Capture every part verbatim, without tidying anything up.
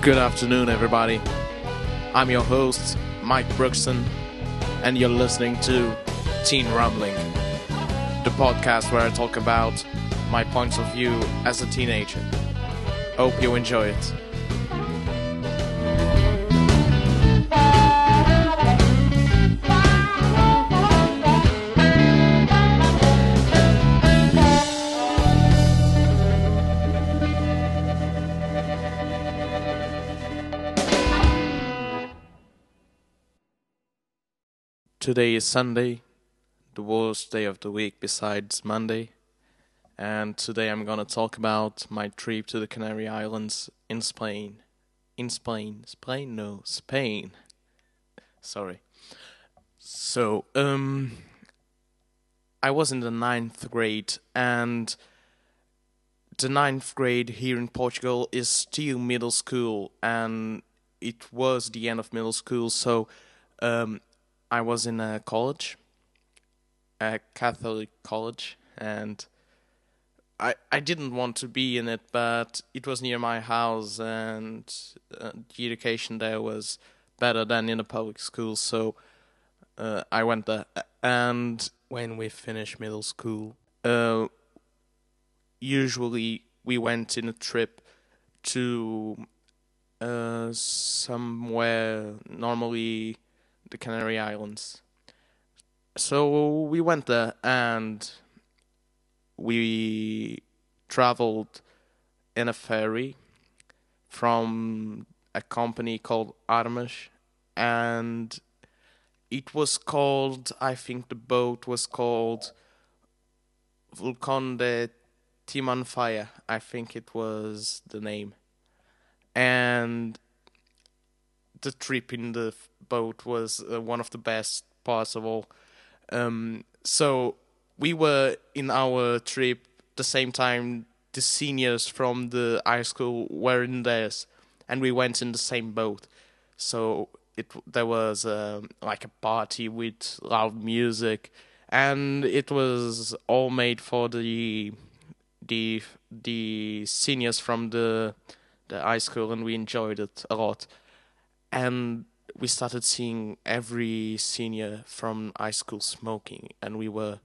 Good afternoon, everybody. I'm your host, Mike Brookson, and you're listening to Teen Rumbling, the podcast where I talk about my points of view as a teenager. Hope you enjoy it. Today is Sunday, the worst day of the week besides Monday, and today I'm gonna talk about my trip to the Canary Islands in Spain. In Spain, Spain? No, Spain. Sorry. So, um, I was in the ninth grade, and the ninth grade here in Portugal is still middle school, and it was the end of middle school, so, um, I was in a college, a Catholic college, and I I didn't want to be in it, but it was near my house, and uh, the education there was better than in a public school, so uh, I went there. And when we finished middle school, uh, usually we went in a trip to uh, somewhere, normally the Canary Islands. So we went there and we traveled in a ferry from a company called Armas, and it was called, I think the boat was called Vulcão de Timanfaya, I think it was the name. And the trip in the boat was uh, one of the best parts of all. Um, so we were in our trip the same time the seniors from the high school were in theirs, and we went in the same boat. So it there was um, like a party with loud music, and it was all made for the the the seniors from the the high school, and we enjoyed it a lot. And we started seeing every senior from high school smoking, and we were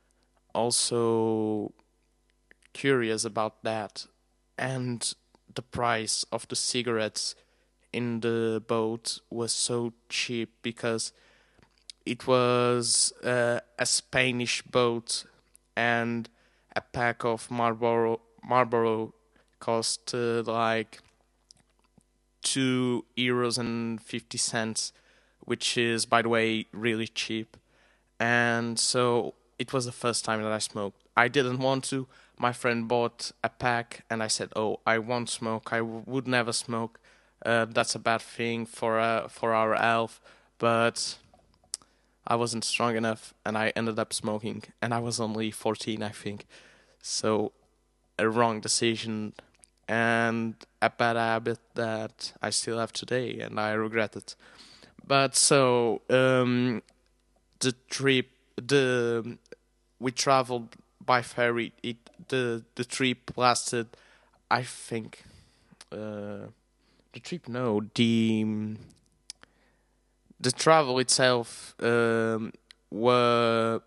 also curious about that. And the price of the cigarettes in the boat was so cheap because it was uh, a Spanish boat, and a pack of Marlboro Marlboro cost uh, like two euros and fifty cents, which is, by the way, really cheap. And so it was the first time that I smoked. I didn't want to. My friend bought a pack, and I said, "Oh, I won't smoke. I w- would never smoke. Uh, that's a bad thing for uh, for our health." But I wasn't strong enough, and I ended up smoking. And I was only fourteen, I think. So a wrong decision, and a bad habit that I still have today, and I regret it. But so um, the trip, the we traveled by ferry. It the the trip lasted, I think, uh, the trip. No, the the travel itself um, were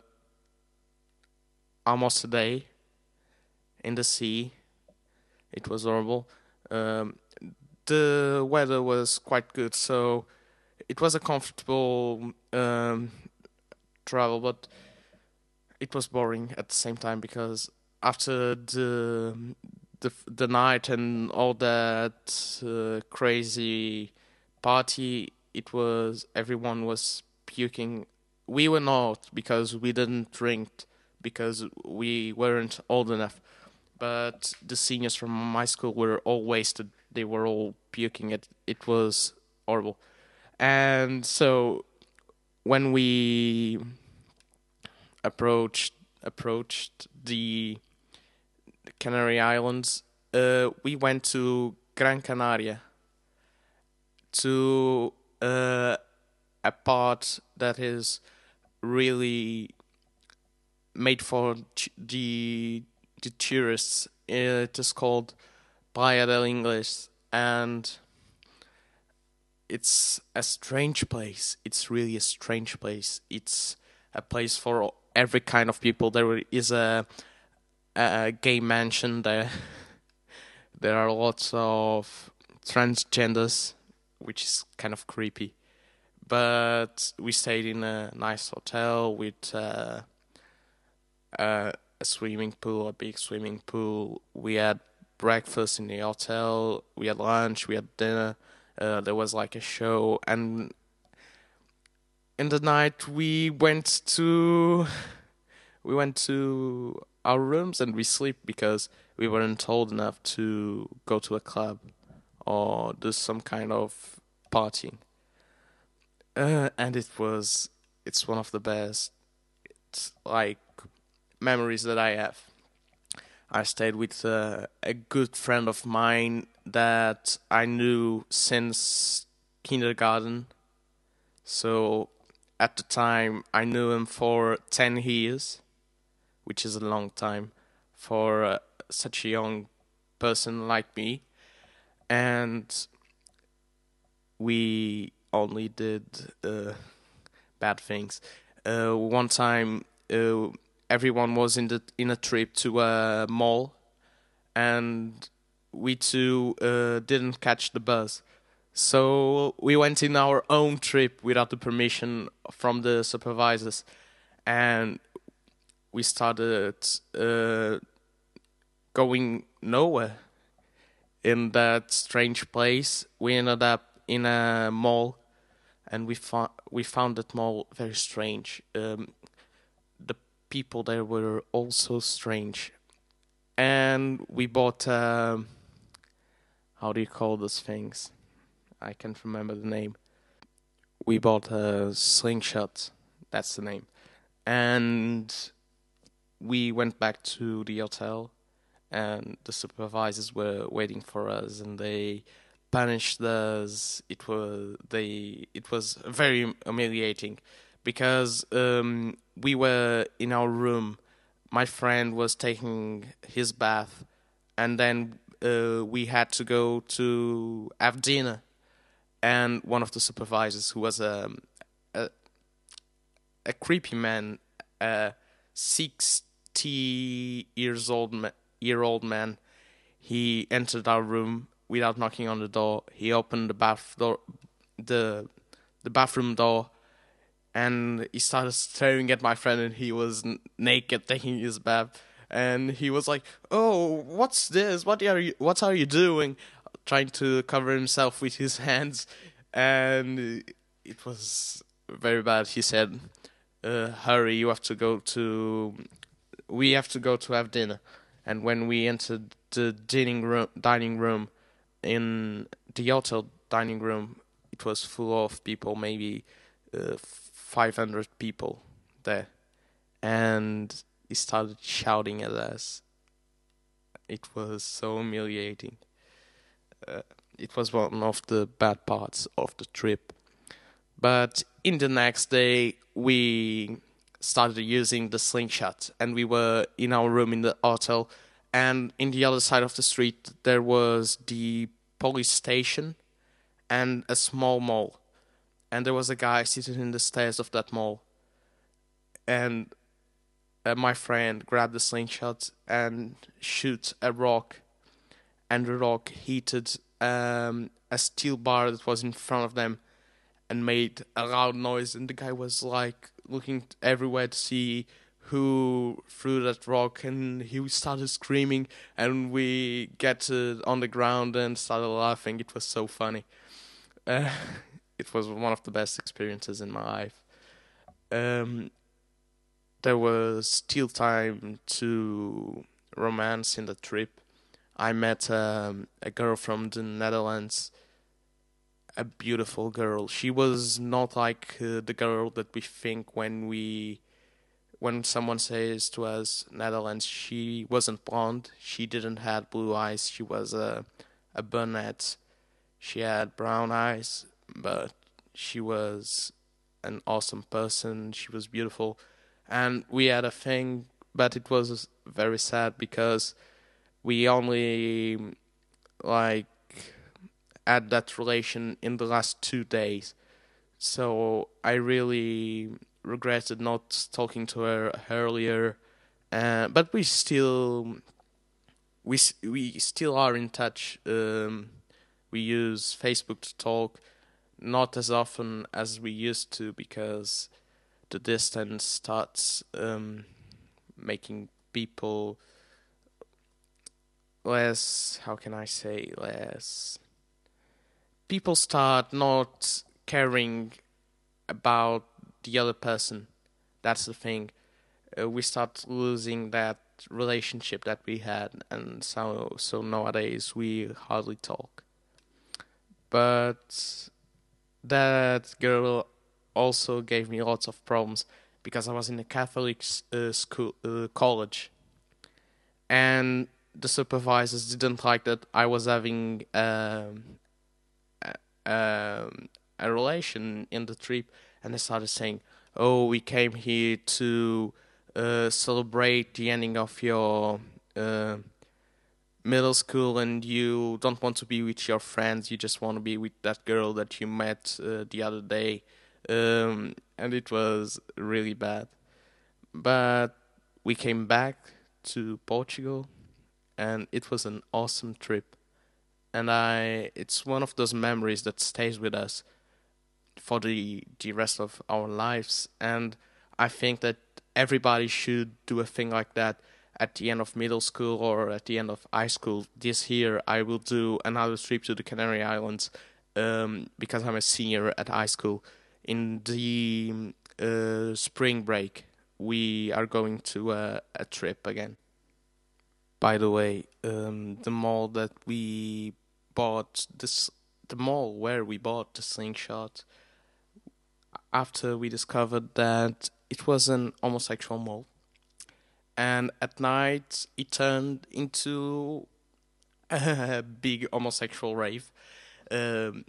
almost a day in the sea. It was horrible. Um, the weather was quite good, so it was a comfortable um, travel, but it was boring at the same time because after the the the night and all that uh, crazy party, it was everyone was puking. We were not, because we didn't drink, because we weren't old enough. But the seniors from my school were all wasted. They were all puking. It it was horrible. And so when we approached approached the Canary Islands, uh, we went to Gran Canaria, to uh, a part that is really made for ch- the the tourists. It is called Playa del Ingles, and it's a strange place. It's really a strange place. It's a place for every kind of people. There is a, a gay mansion there. There are lots of transgenders, which is kind of creepy. But we stayed in a nice hotel with uh, a, a swimming pool, a big swimming pool. We had breakfast in the hotel. We had lunch. We had dinner. Uh, there was like a show, and in the night we went to we went to our rooms and we sleep because we weren't old enough to go to a club or do some kind of partying. Uh, and it was it's one of the best like memories that I have. I stayed with uh, a good friend of mine that I knew since kindergarten. So at the time, I knew him for ten years, which is a long time for uh, such a young person like me. And we only did uh, bad things. Uh, one time, uh, everyone was in the in a trip to a mall, and we two uh, didn't catch the bus. So we went in our own trip without the permission from the supervisors, and we started uh, going nowhere in that strange place. We ended up in a mall, and we found we found that mall very strange. Um, the people there were also strange, and we bought uh, how do you call those things? I can't remember the name. We bought a slingshot. That's the name, and we went back to the hotel, and the supervisors were waiting for us, and they punished us. It was they. It was very humiliating, because um, we were in our room. My friend was taking his bath, and then uh, we had to go to have dinner. And one of the supervisors, who was a a, a creepy man, a sixty years old ma- year old man, he entered our room without knocking on the door. He opened the bath door, the the bathroom door, and he started staring at my friend, and he was n- naked taking his bath, and he was like, "Oh, what's this? What are you? What are you doing?" Trying to cover himself with his hands, and it was very bad. He said, uh, "Hurry, you have to go to. We have to go to have dinner." And when we entered the dining room, dining room, in the hotel dining room, it was full of people, maybe uh, five hundred people there, and he started shouting at us. It was so humiliating. Uh, it was one of the bad parts of the trip. But in the next day, we started using the slingshot, and we were in our room in the hotel, and in the other side of the street there was the police station and a small mall, and there was a guy sitting in the stairs of that mall, and uh, my friend grabbed the slingshot and shoot a rock, and the rock hit um, a steel bar that was in front of them and made a loud noise, and the guy was like looking everywhere to see who threw that rock, and he started screaming, and we get uh, on the ground and started laughing. It was so funny. Uh, it was one of the best experiences in my life. Um, there was still time to romance in the trip. I met um, a girl from the Netherlands, a beautiful girl. She was not like uh, the girl that we think when we when someone says to us Netherlands. She wasn't blonde. She didn't have blue eyes. She was a a brunette. She had brown eyes, but she was an awesome person. She was beautiful, and we had a thing, but it was very sad because we only like at that relation in the last two days. So I really regretted not talking to her earlier. Uh, but we still we we still are in touch. Um, we use Facebook to talk, not as often as we used to because the distance starts um, making people less. How can I say less? People start not caring about the other person. That's the thing. Uh, we start losing that relationship that we had, and so so nowadays we hardly talk. But that girl also gave me lots of problems because I was in a Catholic uh, school uh, college, and the supervisors didn't like that I was having um, a, um, a relation in the trip, and they started saying, "Oh, we came here to uh, celebrate the ending of your uh, middle school, and you don't want to be with your friends. You just want to be with that girl that you met uh, the other day," um, and it was really bad. But we came back to Portugal, and it was an awesome trip. And I, it's one of those memories that stays with us for the the rest of our lives. And I think that everybody should do a thing like that at the end of middle school or at the end of high school. This year, I will do another trip to the Canary Islands um, because I'm a senior at high school. In the uh, spring break, we are going to a, a trip again. By the way, um, the mall that we bought this, the mall where we bought the slingshot, after we discovered that it was an homosexual mall, and at night it turned into a big homosexual rave. Um,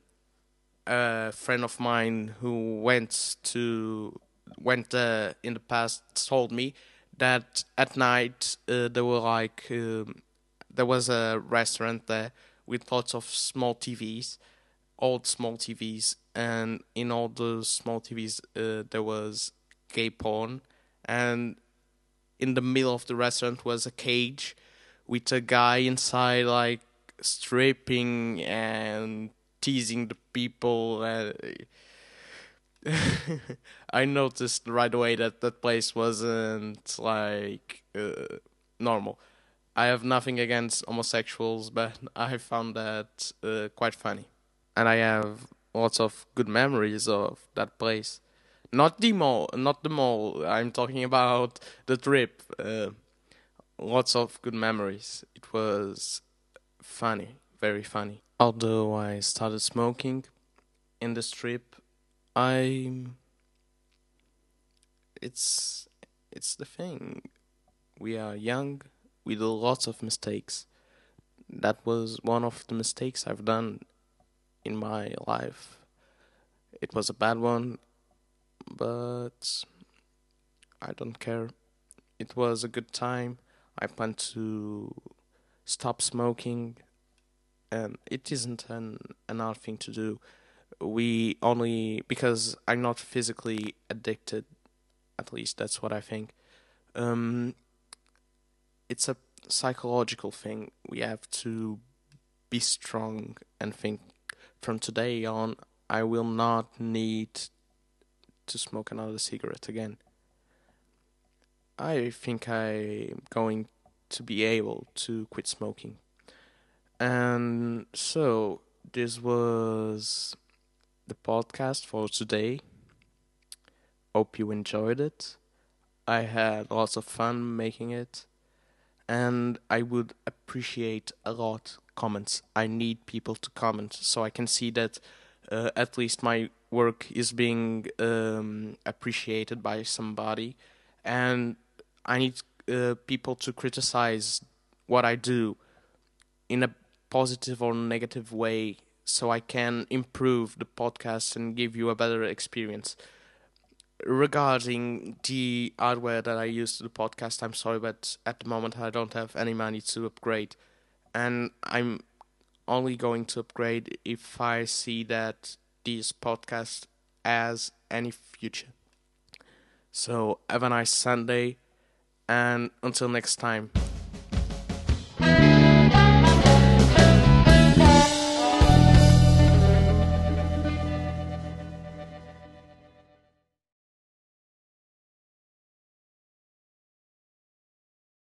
a friend of mine who went to went uh, in the past told me that at night uh, there were like um, there was a restaurant there with lots of small T Vs, old small T Vs, and in all those small T Vs uh, there was gay porn, and in the middle of the restaurant was a cage with a guy inside, like stripping and teasing the people. Uh, I noticed right away that that place wasn't like uh, normal. I have nothing against homosexuals, but I found that uh, quite funny, and I have lots of good memories of that place. Not the mall, not the mall. I'm talking about the trip. Uh, lots of good memories. It was funny, very funny. Although I started smoking in this trip, I it's it's the thing. We are young. We do lots of mistakes. That was one of the mistakes I've done in my life. It was a bad one, but I don't care. It was a good time. I plan to stop smoking, and it isn't an another thing to do. We only because I'm not physically addicted. At least that's what I think. Um, it's a psychological thing. We have to be strong and think from today on, I will not need to smoke another cigarette again. I think I'm going to be able to quit smoking. And so, this was the podcast for today. Hope you enjoyed it. I had lots of fun making it. And I would appreciate a lot comments. I need people to comment so I can see that uh, at least my work is being um, appreciated by somebody, and I need uh, people to criticize what I do in a positive or negative way so I can improve the podcast and give you a better experience. Regarding the hardware that I use to the podcast, I'm sorry, but at the moment I don't have any money to upgrade, and I'm only going to upgrade if I see that this podcast has any future. So have a nice Sunday, and until next time.